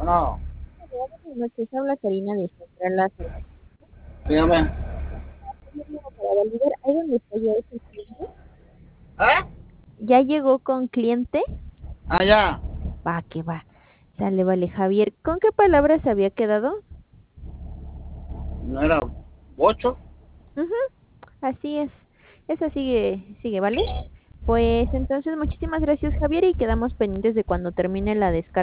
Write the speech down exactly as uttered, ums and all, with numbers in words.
No, Buenas noches, habla Karina de Central Láser. dígame. Para validar, ¿ahí donde está ya ese cliente? ¿Eh? ¿Ya llegó con cliente? Ah, ya. Va, que va. Sale, vale, Javier. ¿Con qué palabras había quedado? ¿No era ocho? Ujú, así es. Esa sigue, sigue, ¿vale? Pues entonces, muchísimas gracias, Javier, y quedamos pendientes de cuando termine la descarga.